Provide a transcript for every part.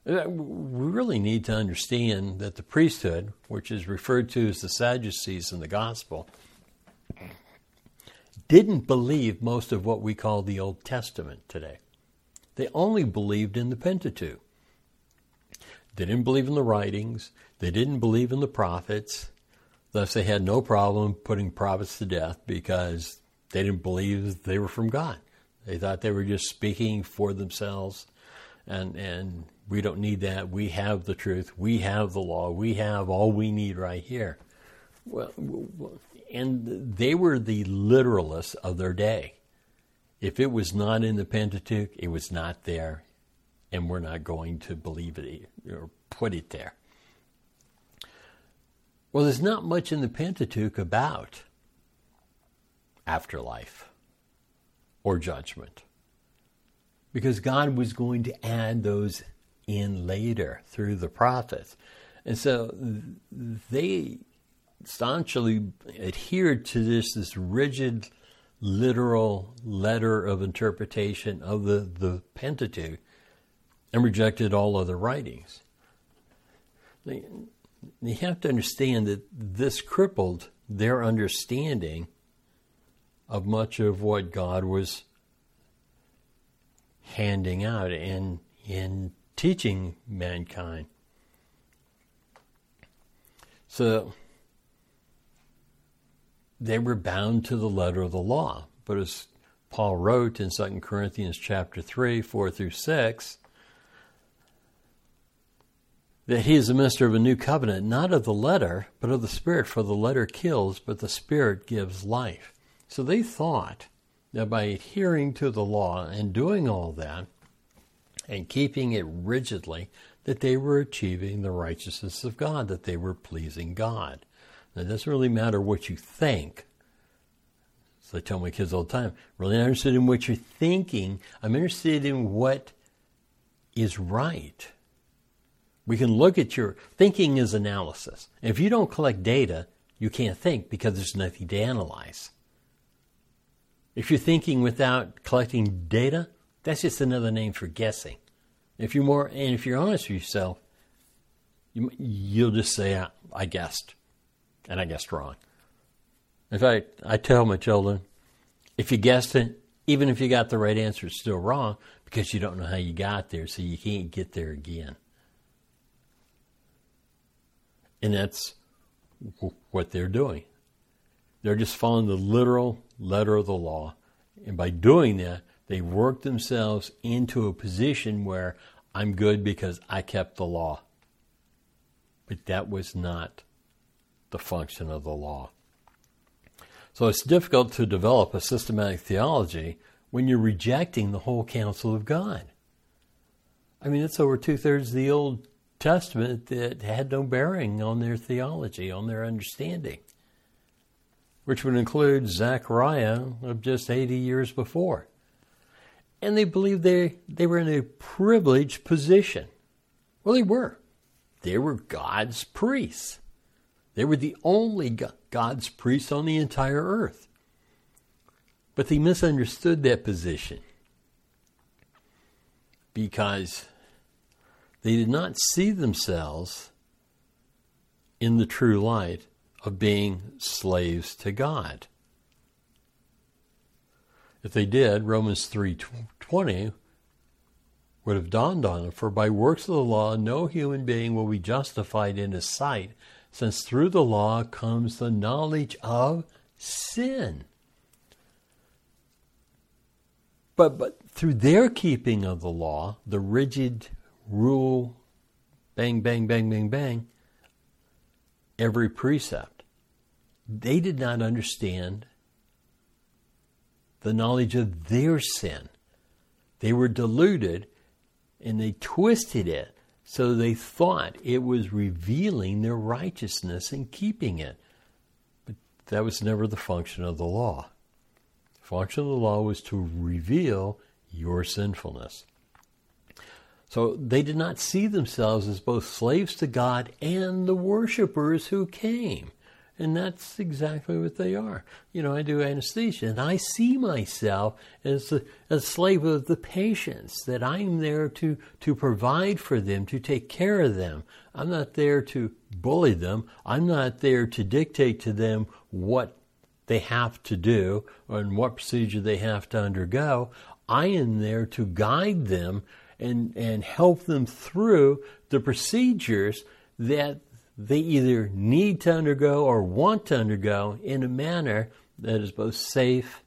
We really need to understand that the priesthood, which is referred to as the Sadducees in the gospel, didn't believe most of what we call the Old Testament today. They only believed in the Pentateuch. They didn't believe in the writings. They didn't believe in the prophets. Thus, they had no problem putting prophets to death because they didn't believe they were from God. They thought they were just speaking for themselves, and we don't need that. We have the truth. We have the law. We have all we need right here. Well, and they were the literalists of their day. If it was not in the Pentateuch, it was not there, and we're not going to believe it or put it there. Well, there's not much in the Pentateuch about afterlife or judgment, because God was going to add those in later through the prophets. And so they staunchly adhered to this rigid, literal letter of interpretation of the Pentateuch and rejected all other writings. You have to understand that this crippled their understanding of much of what God was handing out and in teaching mankind. So they were bound to the letter of the law. But as Paul wrote in 2 Corinthians chapter 3, 4 through 6, that he is a minister of a new covenant, not of the letter, but of the Spirit, for the letter kills, but the Spirit gives life. So they thought that by adhering to the law and doing all that and keeping it rigidly, that they were achieving the righteousness of God, that they were pleasing God. Now, it doesn't really matter what you think. So I tell my kids all the time, really not interested in what you're thinking. I'm interested in what is right. We can look at your thinking is analysis. If you don't collect data, you can't think because there's nothing to analyze. If you're thinking without collecting data, that's just another name for guessing. If you're honest with yourself, you'll just say, I guessed, and I guessed wrong. In fact, I tell my children, if you guessed it, even if you got the right answer, it's still wrong because you don't know how you got there, so you can't get there again. And that's what they're doing. They're just following the literal letter of the law. And by doing that, they work themselves into a position where I'm good because I kept the law. But that was not the function of the law. So it's difficult to develop a systematic theology when you're rejecting the whole counsel of God. I mean, it's over 2/3 of the Old Testament that had no bearing on their theology, on their understanding, which would include Zechariah of just 80 years before. And they believed they were in a privileged position. Well, they were. They were God's priests. They were the only God's priests on the entire earth. But they misunderstood that position because they did not see themselves in the true light of being slaves to God. If they did, Romans 3:20 would have dawned on them, for by works of the law no human being will be justified in his sight, since through the law comes the knowledge of sin. But through their keeping of the law, the rigid rule, bang, bang, bang, bang, bang, every precept, they did not understand the knowledge of their sin. They were deluded and they twisted it so they thought it was revealing their righteousness and keeping it. But that was never the function of the law. The function of the law was to reveal your sinfulness. So they did not see themselves as both slaves to God and the worshipers who came. And that's exactly what they are. I do anesthesia, and I see myself as a slave of the patients, that I'm there to provide for them, to take care of them. I'm not there to bully them. I'm not there to dictate to them what they have to do and what procedure they have to undergo. I am there to guide them and help them through the procedures that they either need to undergo or want to undergo in a manner that is both safe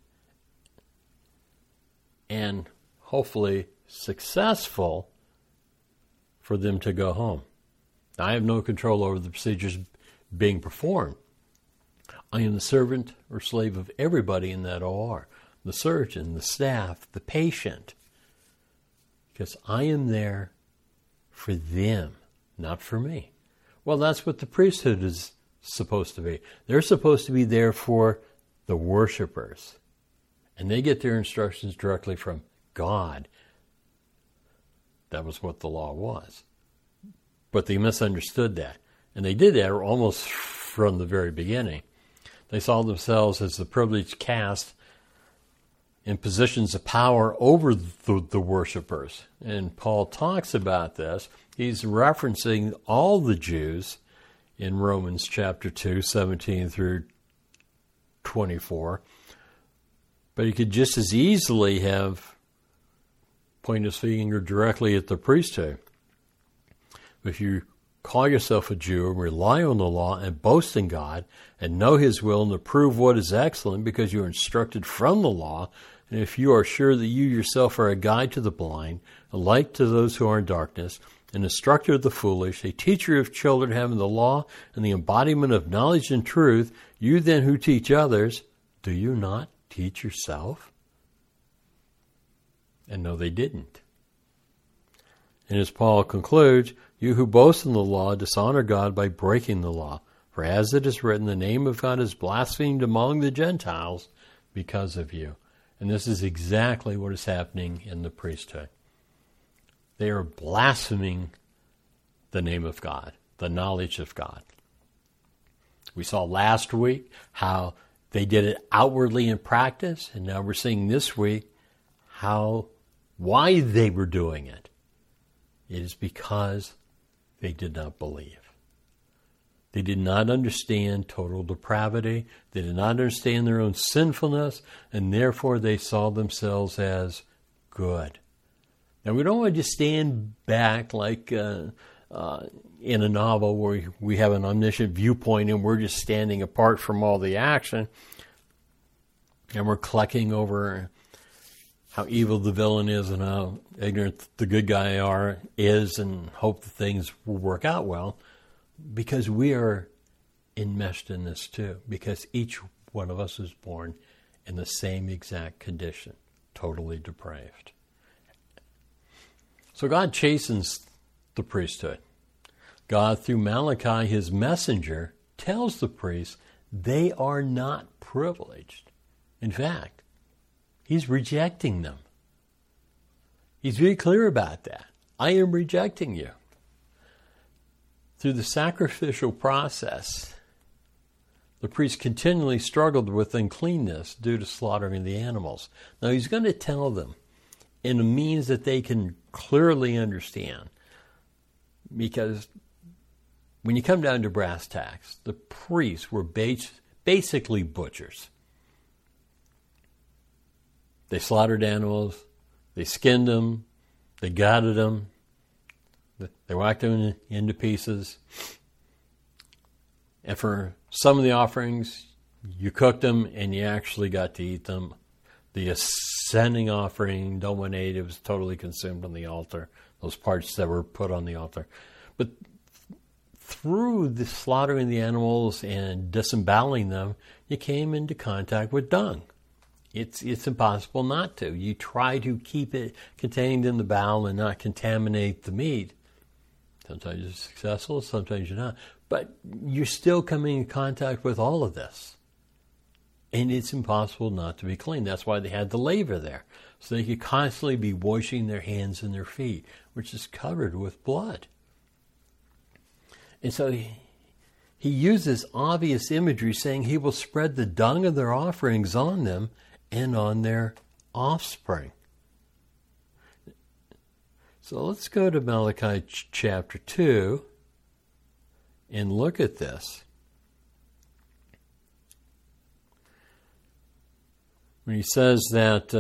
and hopefully successful for them to go home. I have no control over the procedures being performed. I am the servant or slave of everybody in that OR, the surgeon, the staff, the patient, because I am there for them, not for me. Well, that's what the priesthood is supposed to be. They're supposed to be there for the worshipers. And they get their instructions directly from God. That was what the law was. But they misunderstood that. And they did that almost from the very beginning. They saw themselves as the privileged caste in positions of power over the worshipers. And Paul talks about this. He's referencing all the Jews in Romans chapter 2, 17 through 24. But he could just as easily have pointed his finger directly at the priesthood. If you call yourself a Jew and rely on the law and boast in God and know his will and approve what is excellent because you are instructed from the law, and if you are sure that you yourself are a guide to the blind, a light to those who are in darkness, an instructor of the foolish, a teacher of children having the law and the embodiment of knowledge and truth, you then who teach others, do you not teach yourself? And no, they didn't. And as Paul concludes, you who boast in the law dishonor God by breaking the law. For as it is written, the name of God is blasphemed among the Gentiles because of you. And this is exactly what is happening in the priesthood. They are blaspheming the name of God, the knowledge of God. We saw last week how they did it outwardly in practice, and now we're seeing this week why they were doing it. It is because they did not believe. They did not understand total depravity. They did not understand their own sinfulness, and therefore they saw themselves as good. Now, we don't want to just stand back like in a novel where we have an omniscient viewpoint and we're just standing apart from all the action, and we're clucking over how evil the villain is and how ignorant the good guy is and hope that things will work out well, because we are enmeshed in this too, because each one of us is born in the same exact condition, totally depraved. So God chastens the priesthood. God, through Malachi, his messenger, tells the priests they are not privileged. In fact, he's rejecting them. He's very clear about that. I am rejecting you. Through the sacrificial process, the priest continually struggled with uncleanness due to slaughtering the animals. Now he's going to tell them in a means that they can clearly understand. Because when you come down to brass tacks, the priests were basically butchers. They slaughtered animals, they skinned them, they gutted them, they whacked them into pieces. And for some of the offerings, you cooked them and you actually got to eat them. The ascending offering, dominate, it was totally consumed on the altar, those parts that were put on the altar. But through the slaughtering the animals and disemboweling them, you came into contact with dung. It's impossible not to. You try to keep it contained in the bowel and not contaminate the meat. Sometimes you're successful, sometimes you're not. But you're still coming in contact with all of this. And it's impossible not to be clean. That's why they had the laver there. So they could constantly be washing their hands and their feet, which is covered with blood. And so he uses obvious imagery, saying he will spread the dung of their offerings on them and on their offspring. So let's go to Malachi chapter 2 and look at this. When he says that,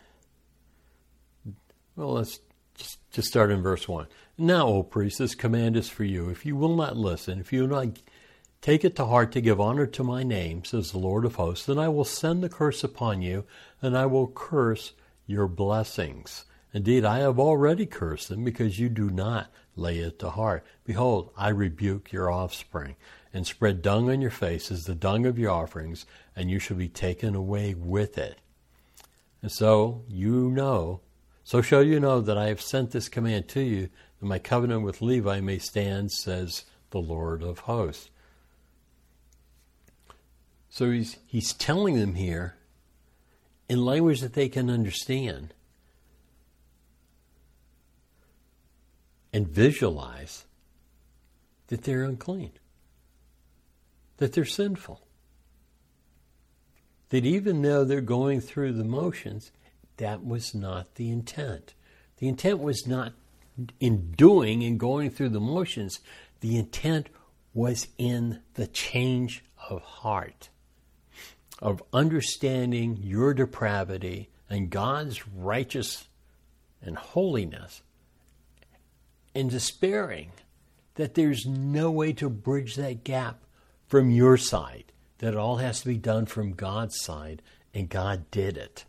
let's just start in verse 1. Now, O priest, this command is for you. If you will not listen, if you will not take it to heart to give honor to my name, says the Lord of hosts, then I will send the curse upon you, and I will curse your blessings. Indeed, I have already cursed them, because you do not lay it to heart. Behold, I rebuke your offspring, and spread dung on your faces, the dung of your offerings, and you shall be taken away with it. And so shall you know that I have sent this command to you, that my covenant with Levi may stand, says the Lord of hosts. So he's telling them here in language that they can understand and visualize that they're unclean, that they're sinful, that even though they're going through the motions, that was not the intent. The intent was not in doing and going through the motions. The intent was in the change of heart, of understanding your depravity and God's righteous and holiness, and despairing that there's no way to bridge that gap from your side, that it all has to be done from God's side, and God did it.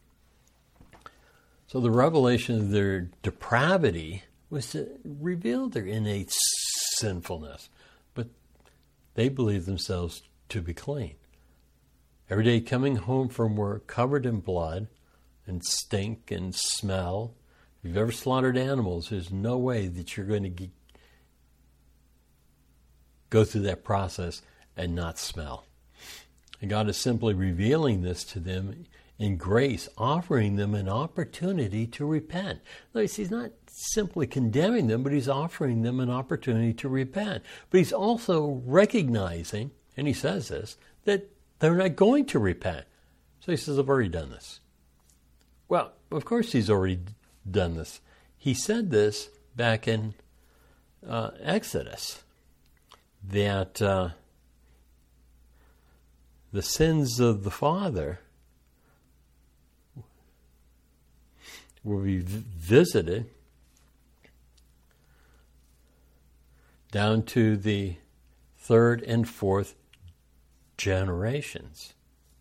So the revelation of their depravity was to reveal their innate sinfulness, but they believed themselves to be clean. Every day coming home from work covered in blood and stink and smell. If you've ever slaughtered animals, there's no way that you're going to go through that process and not smell. And God is simply revealing this to them in grace, offering them an opportunity to repent. Notice he's not simply condemning them, but he's offering them an opportunity to repent. But he's also recognizing, and he says this, that they're not going to repent. So he says, I've already done this. Well, of course he's already done this. He said this back in Exodus, that the sins of the father will be visited down to the third and fourth generations.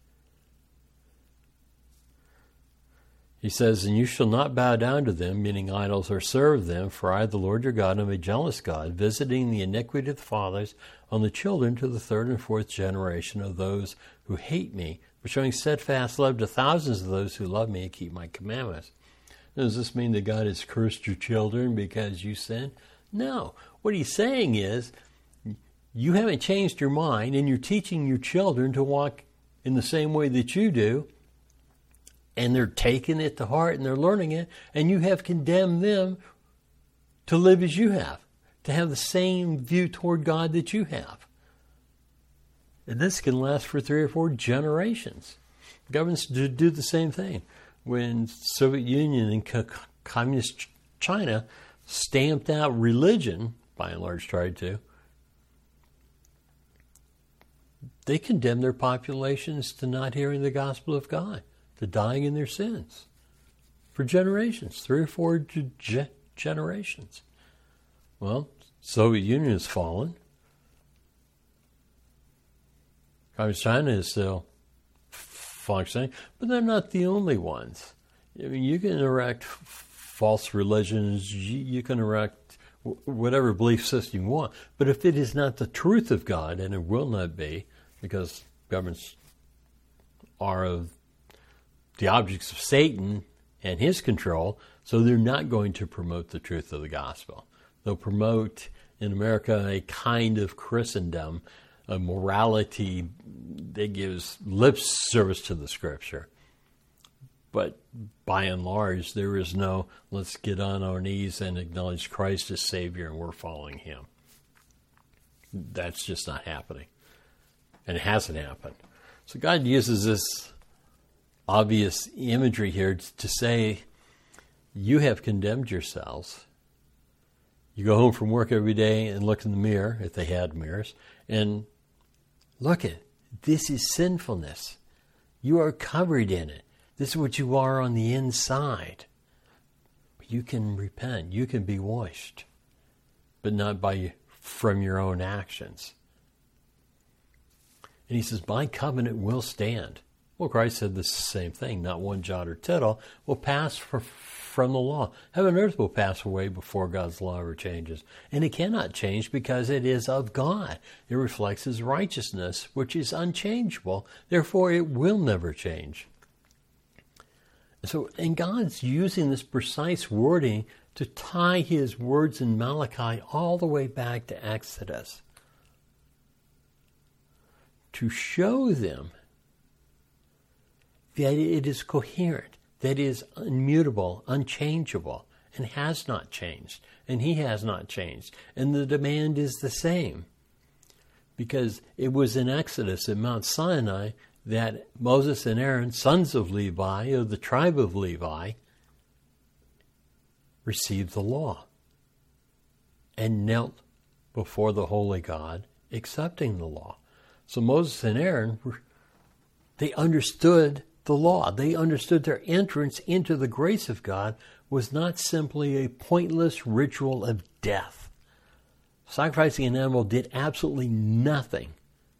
He says, and you shall not bow down to them, meaning idols, or serve them, for I, the Lord your God, am a jealous God, visiting the iniquity of the fathers on the children to the third and fourth generation of those who hate me, but showing steadfast love to thousands of those who love me and keep my commandments. Now, does this mean that God has cursed your children because you sinned? No. What he's saying is, you haven't changed your mind, and you're teaching your children to walk in the same way that you do, and they're taking it to heart and they're learning it, and you have condemned them to live as you have, to have the same view toward God that you have. And this can last for 3 or 4 generations. Governments do the same thing. When Soviet Union and Communist China stamped out religion, by and large tried to, they condemned their populations to not hearing the gospel of God, to dying in their sins for generations, 3 or 4 generations. Well, Soviet Union has fallen. Communist China is still functioning, but they're not the only ones. I mean, you can erect false religions, you can erect whatever belief system you want, but if it is not the truth of God, and it will not be, because governments are of the objects of Satan and his control, so they're not going to promote the truth of the gospel. They'll promote, in America, a kind of Christendom, a morality that gives lip service to the Scripture. But by and large, there is no, let's get on our knees and acknowledge Christ as Savior and we're following Him. That's just not happening. And it hasn't happened. So God uses this obvious imagery here to say, you have condemned yourselves. You go home from work every day and look in the mirror, if they had mirrors, and look at it. This is sinfulness. You are covered in it. This is what you are on the inside. You can repent. You can be washed, but not from your own actions. And he says, my covenant will stand. Well, Christ said the same thing. Not one jot or tittle will pass from the law. Heaven and earth will pass away before God's law ever changes. And it cannot change because it is of God. It reflects his righteousness, which is unchangeable. Therefore, it will never change. So, and God's using this precise wording to tie his words in Malachi all the way back to Exodus, to show them that it is coherent, that it is immutable, unchangeable, and has not changed, and he has not changed. And the demand is the same, because it was in Exodus at Mount Sinai that Moses and Aaron, sons of Levi, of the tribe of Levi, received the law and knelt before the holy God, accepting the law. So Moses and Aaron, they understood the law. They understood their entrance into the grace of God was not simply a pointless ritual of death. Sacrificing an animal did absolutely nothing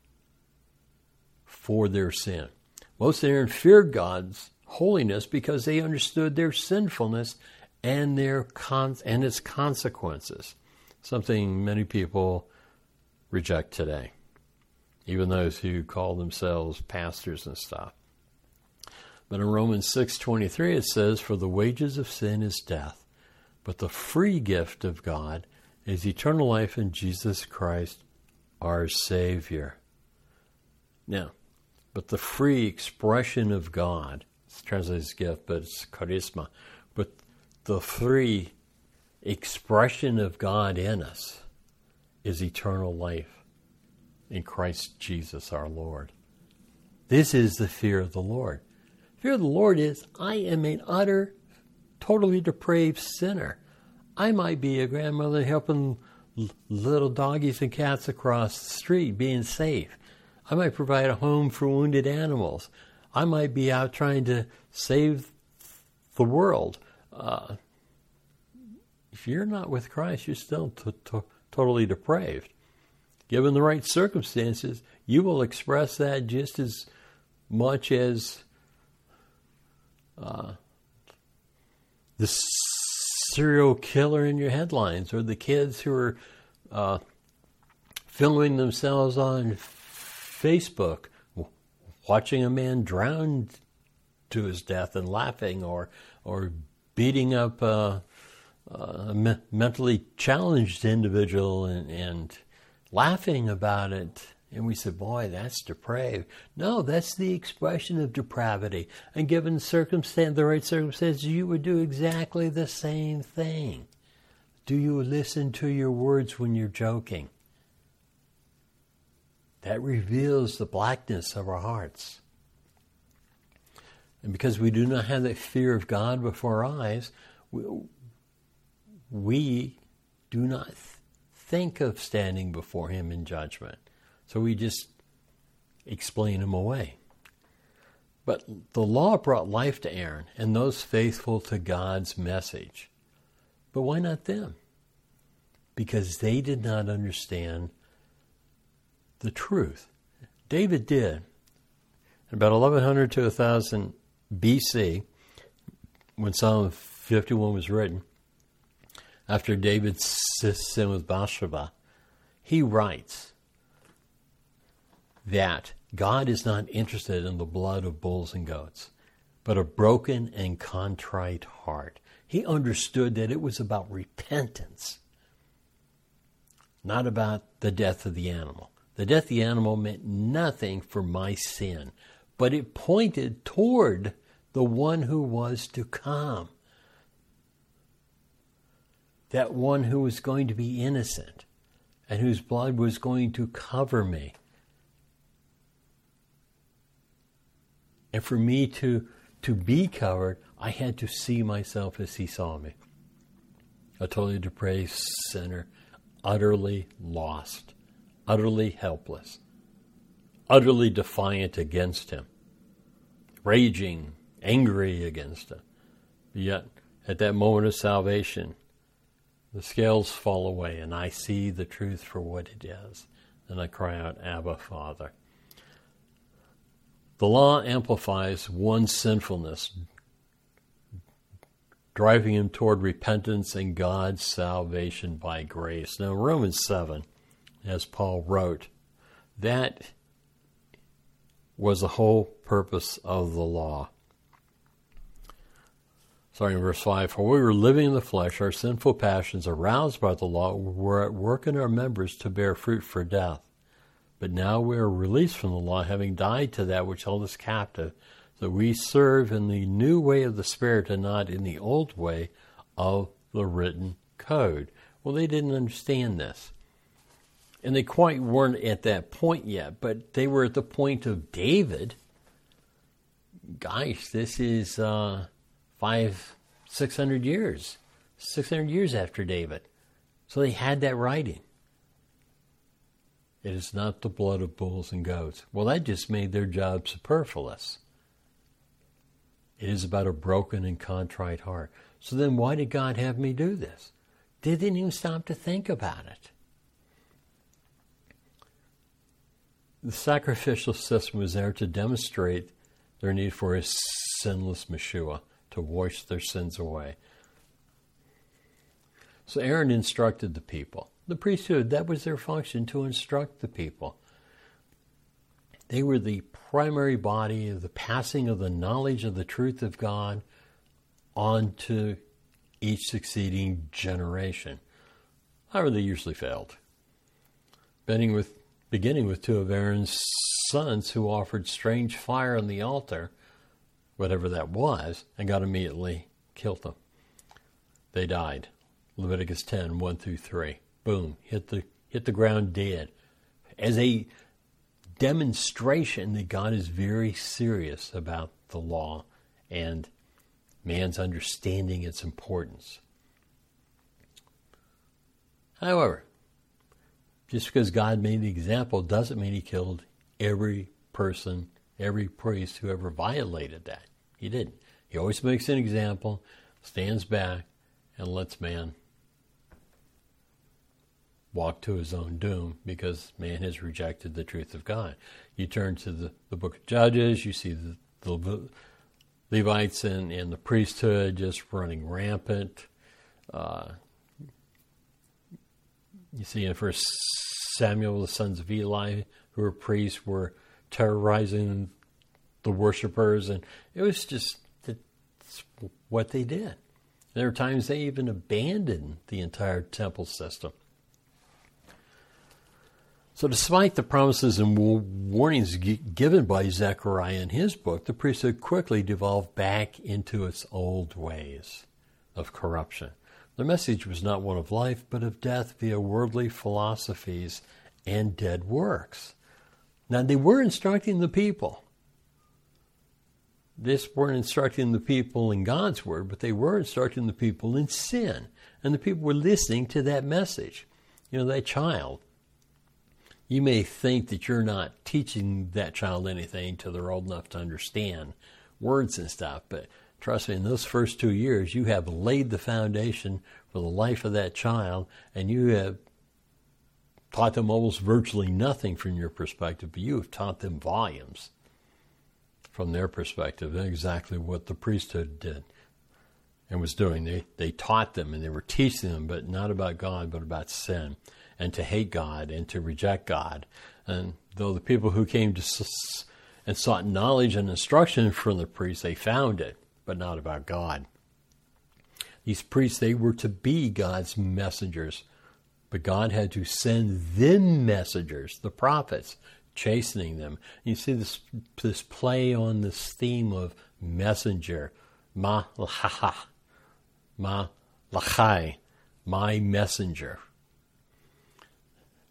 for their sin. Moses and Aaron feared God's holiness because they understood their sinfulness and its consequences, something many people reject today, even those who call themselves pastors and stuff. But in Romans 6:23 it says, for the wages of sin is death, but the free gift of God is eternal life in Jesus Christ, our Savior. Now, but the free expression of God, it's translated as gift, but it's charisma, but the free expression of God in us is eternal life in Christ Jesus our Lord. This is the fear of the Lord. Fear of the Lord is, I am an utter, totally depraved sinner. I might be a grandmother helping little doggies and cats across the street, being safe. I might provide a home for wounded animals. I might be out trying to save the world. If you're not with Christ, you're still totally depraved. Given the right circumstances, you will express that just as much as the serial killer in your headlines, or the kids who are filming themselves on Facebook, watching a man drown to his death and laughing, or beating up a mentally challenged individual and laughing about it. And we said, boy, that's depraved. No, that's the expression of depravity. And given the right circumstances, you would do exactly the same thing. Do you listen to your words when you're joking? That reveals the blackness of our hearts. And because we do not have that fear of God before our eyes, we do not think of standing before him in judgment. So we just explain him away. But the law brought life to Aaron and those faithful to God's message. But why not them? Because they did not understand the truth. David did. About 1100 to 1000 BC, when Psalm 51 was written, after David's sin with Bathsheba, he writes that God is not interested in the blood of bulls and goats, but a broken and contrite heart. He understood that it was about repentance, not about the death of the animal. The death of the animal meant nothing for my sin, but it pointed toward the one who was to come, that one who was going to be innocent and whose blood was going to cover me. And for me to be covered, I had to see myself as he saw me. A totally depraved sinner, utterly lost, utterly helpless, utterly defiant against him, raging, angry against him. Yet, at that moment of salvation, the scales fall away and I see the truth for what it is. And I cry out, Abba, Father. The law amplifies one's sinfulness, driving him toward repentance and God's salvation by grace. Now, Romans 7, as Paul wrote, that was the whole purpose of the law. Starting in verse 5, for we were living in the flesh, our sinful passions aroused by the law were at work in our members to bear fruit for death. But now we are released from the law, having died to that which held us captive, so we serve in the new way of the Spirit and not in the old way of the written code. Well, they didn't understand this. And they quite weren't at that point yet, but they were at the point of David. Gosh, this is 600 years. 600 years after David. So they had that writing. It is not the blood of bulls and goats. Well, that just made their job superfluous. It is about a broken and contrite heart. So then why did God have me do this? They didn't even stop to think about it. The sacrificial system was there to demonstrate their need for a sinless Messiah to wash their sins away. So Aaron instructed the people. The priesthood, that was their function, to instruct the people. They were the primary body of the passing of the knowledge of the truth of God on to each succeeding generation. However, they usually failed. Beginning with two of Aaron's sons who offered strange fire on the altar, whatever that was, and God immediately killed them. They died. Leviticus 10, 1 through 3. Boom, hit the ground dead. As a demonstration that God is very serious about the law and man's understanding its importance. However, just because God made the example doesn't mean he killed every person, every priest who ever violated that. He didn't. He always makes an example, stands back, and lets man walk to his own doom because man has rejected the truth of God. You turn to the book of Judges, you see the Levites and the priesthood just running rampant. You see in 1 Samuel, the sons of Eli, who were priests, were terrorizing the worshipers, and it was just what they did. There were times they even abandoned the entire temple system. So despite the promises and warnings given by Zechariah in his book, the priesthood quickly devolved back into its old ways of corruption. The message was not one of life, but of death via worldly philosophies and dead works. Now, they were instructing the people. They weren't instructing the people in God's word, but they were instructing the people in sin. And the people were listening to that message. You know, that child. You may think that you're not teaching that child anything till they're old enough to understand words and stuff, but trust me, in those first 2 years, you have laid the foundation for the life of that child, and you have taught them almost virtually nothing from your perspective, but you have taught them volumes from their perspective. That's exactly what the priesthood did and was doing. They taught them and they were teaching them, but not about God, but about sin, and to hate God and to reject God. And though the people who came to and sought knowledge and instruction from the priests, they found it, but not about God. These priests, they were to be God's messengers, but God had to send them messengers, the prophets, chastening them. You see this play on this theme of messenger, ma lachai, my messenger.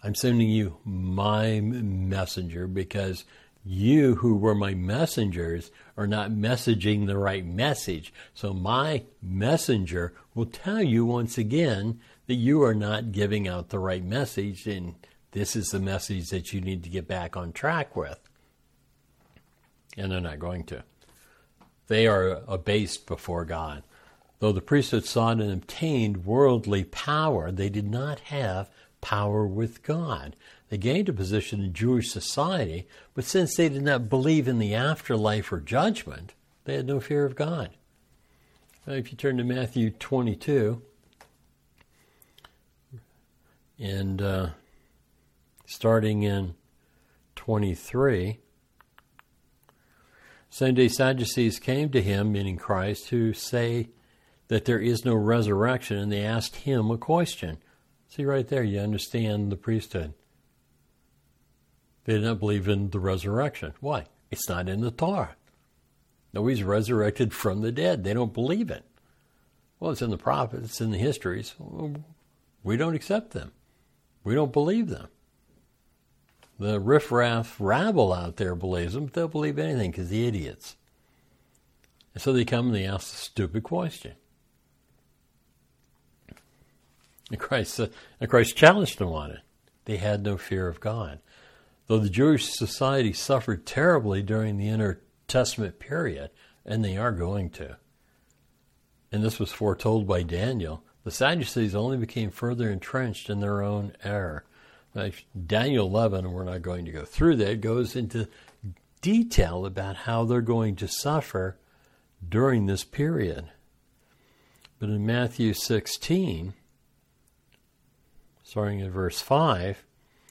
I'm sending you my messenger because you who were my messengers are not messaging the right message. So my messenger will tell you once again that you are not giving out the right message, and this is the message that you need to get back on track with. And they're not going to. They are abased before God. Though the priesthood sought and obtained worldly power, they did not have power with God. They gained a position in Jewish society, but since they did not believe in the afterlife or judgment, they had no fear of God. Now, if you turn to Matthew 22, and starting in 23, same day Sadducees came to him, meaning Christ, who say that there is no resurrection, and they asked him a question. See right there, you understand the priesthood. They did not believe in the resurrection. Why? It's not in the Torah. Nobody's resurrected from the dead. They don't believe it. Well, it's in the prophets, it's in the histories. We don't accept them. We don't believe them. The riffraff rabble out there believes them, but they'll believe anything because they're idiots. And so they come and they ask a stupid question. And Christ challenged them on it. They had no fear of God. Though the Jewish society suffered terribly during the intertestament period, and they are going to, and this was foretold by Daniel, the Sadducees only became further entrenched in their own error. Now, Daniel 11, and we're not going to go through that, goes into detail about how they're going to suffer during this period. But in Matthew 16, starting at verse 5,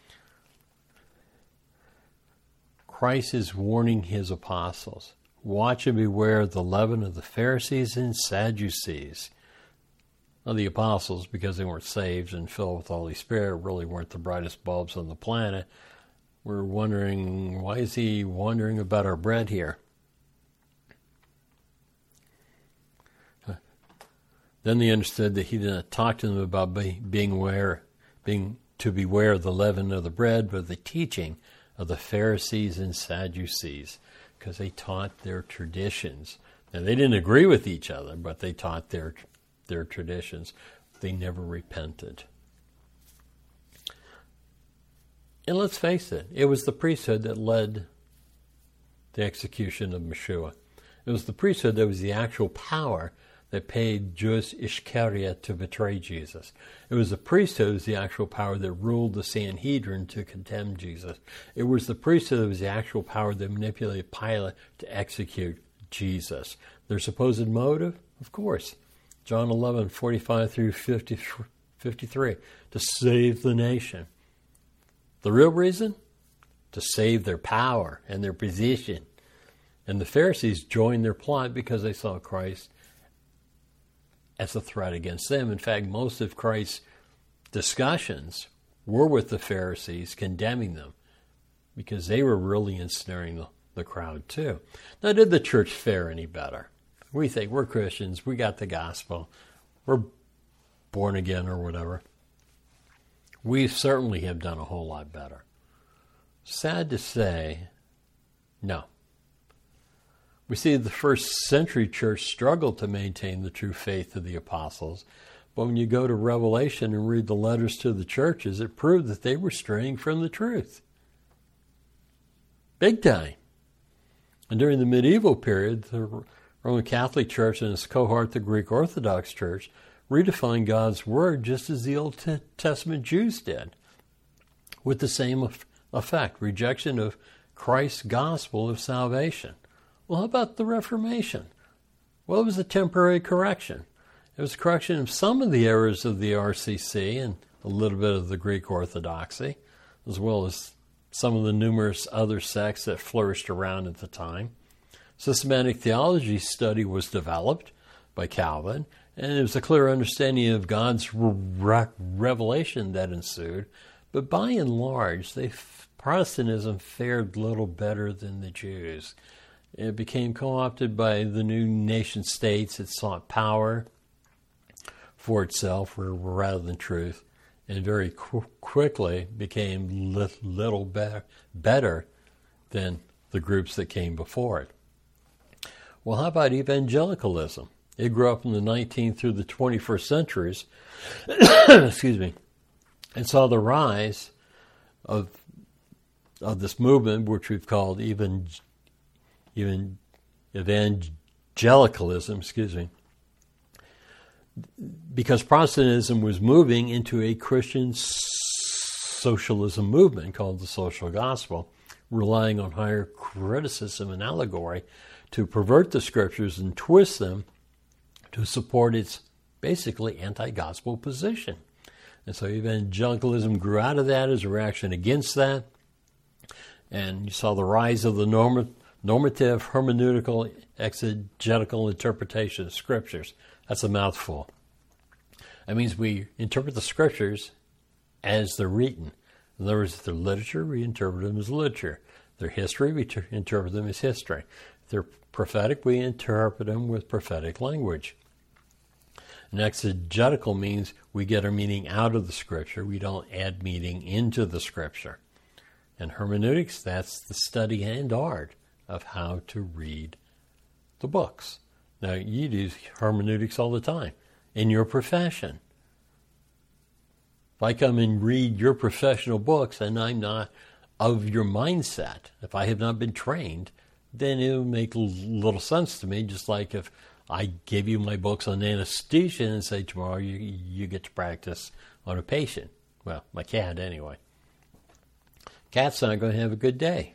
Christ is warning his apostles, watch and beware of the leaven of the Pharisees and Sadducees. Now, the apostles, because they weren't saved and filled with the Holy Spirit, really weren't the brightest bulbs on the planet. We're wondering, why is he wondering about our bread here? Then they understood that he did not talk to them about being to beware of the leaven of the bread, but the teaching of the Pharisees and Sadducees, because they taught their traditions. Now, they didn't agree with each other, but they taught their traditions. They never repented. And let's face it, it was the priesthood that led the execution of Meshua. It was the priesthood that was the actual power that paid Judas Iscariot to betray Jesus. It was the priesthood that was the actual power that ruled the Sanhedrin to condemn Jesus. It was the priesthood that was the actual power that manipulated Pilate to execute Jesus. Their supposed motive? Of course. John 11:45 through 53, to save the nation. The real reason? To save their power and their position. And the Pharisees joined their plot because they saw Christ as a threat against them. In fact, most of Christ's discussions were with the Pharisees, condemning them, because they were really ensnaring the crowd too. Now, did the church fare any better? We think we're Christians, we got the gospel, we're born again or whatever. We certainly have done a whole lot better. Sad to say, no. We see the first century church struggled to maintain the true faith of the apostles, but when you go to Revelation and read the letters to the churches, it proved that they were straying from the truth. Big time. And during the medieval period, the Roman Catholic Church and its cohort, the Greek Orthodox Church, redefined God's Word just as the Old Testament Jews did, with the same effect, rejection of Christ's gospel of salvation. Well, how about the Reformation? Well, it was a temporary correction. It was a correction of some of the errors of the RCC and a little bit of the Greek Orthodoxy, as well as some of the numerous other sects that flourished around at the time. Systematic theology study was developed by Calvin, and it was a clear understanding of God's revelation that ensued. But by and large, Protestantism fared little better than the Jews. It became co-opted by the new nation states. It sought power for itself rather than truth. and very quickly became little better than the groups that came before it. Well, how about evangelicalism? It grew up in the 19th through the 21st centuries, excuse me, and saw the rise of this movement, which we've called evangelicalism, excuse me, because Protestantism was moving into a Christian socialism movement called the social gospel, relying on higher criticism and allegory to pervert the scriptures and twist them to support its basically anti-gospel position. And so evangelicalism grew out of that as a reaction against that. And you saw the rise of the normative, hermeneutical, exegetical interpretation of scriptures. That's a mouthful. That means we interpret the scriptures as they're written. In other words, if they're literature, we interpret them as literature. If they're history, we interpret them as history. If they're prophetic, we interpret them with prophetic language. And exegetical means we get our meaning out of the scripture. We don't add meaning into the scripture. And hermeneutics, that's the study and art of how to read the books. Now, you do hermeneutics all the time in your profession. If I come and read your professional books and I'm not of your mindset, if I have not been trained, then it will make little sense to me, just like if I gave you my books on anesthesia and say tomorrow you get to practice on a patient. Well, my cat anyway. Cat's not going to have a good day.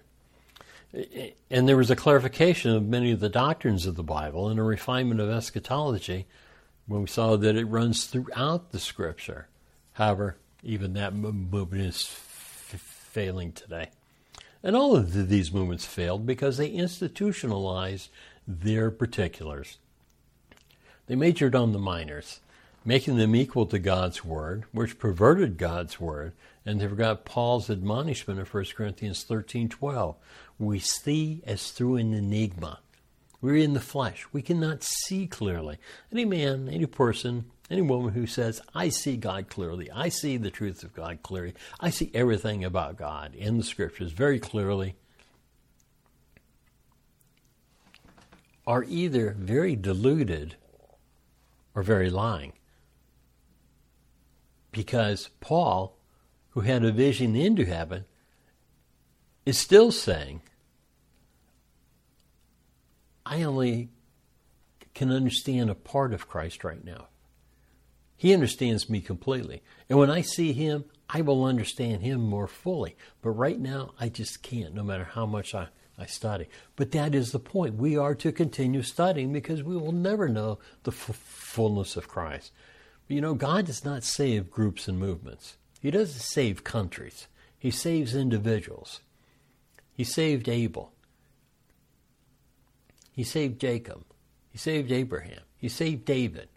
And there was a clarification of many of the doctrines of the Bible and a refinement of eschatology when we saw that it runs throughout the Scripture. However, even that movement is failing today. And all of these movements failed because they institutionalized their particulars. They majored on the minors, making them equal to God's Word, which perverted God's Word, and they forgot Paul's admonishment of 1 Corinthians 13:12. We see as through an enigma. We're in the flesh. We cannot see clearly. Any man, any person, any woman who says, I see God clearly, I see the truth of God clearly, I see everything about God in the Scriptures very clearly, are either very deluded or very lying. Because Paul, who had a vision into heaven, is still saying, I only can understand a part of Christ right now. He understands me completely. And when I see him, I will understand him more fully. But right now, I just can't, no matter how much I study. But that is the point. We are to continue studying because we will never know the fullness of Christ. But you know, God does not save groups and movements. He doesn't save countries. He saves individuals. He saved Abel. He saved Jacob. He saved Abraham. He saved David.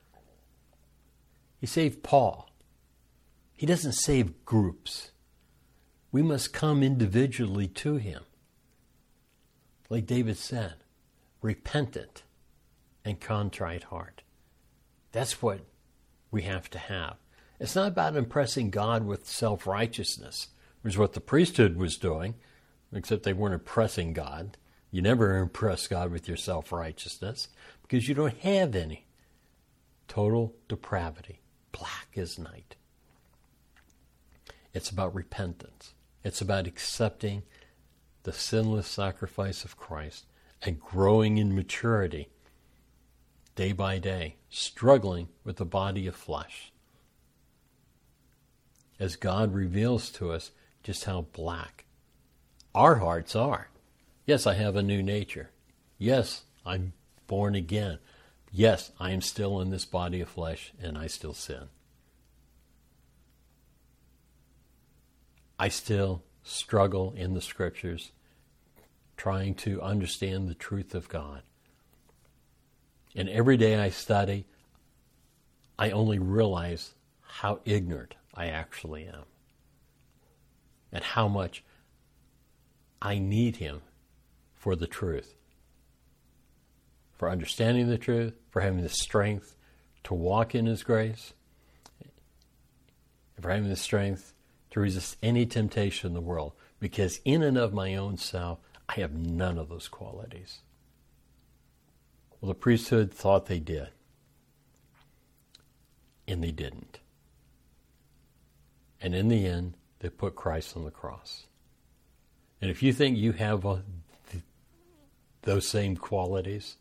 He saved Paul. He doesn't save groups. We must come individually to him. Like David said, repentant and contrite heart. That's what we have to have. It's not about impressing God with self-righteousness, which is what the priesthood was doing, except they weren't impressing God. You never impress God with your self-righteousness because you don't have any. Total depravity, black as night. It's about repentance. It's about accepting the sinless sacrifice of Christ and growing in maturity day by day, struggling with the body of flesh. As God reveals to us just how black our hearts are. Yes, I have a new nature. Yes, I'm born again. Yes, I am still in this body of flesh and I still sin. I still struggle in the Scriptures trying to understand the truth of God. And every day I study, I only realize how ignorant I actually am and how much I need him for the truth, for understanding the truth, for having the strength to walk in his grace, for having the strength to resist any temptation in the world, because in and of my own self, I have none of those qualities. Well, the priesthood thought they did, and they didn't. And in the end, they put Christ on the cross. And if you think you have those same qualities,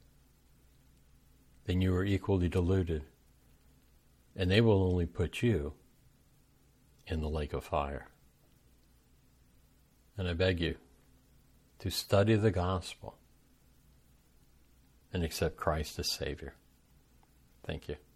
then you are equally deluded. And they will only put you in the lake of fire. And I beg you to study the gospel and accept Christ as Savior. Thank you.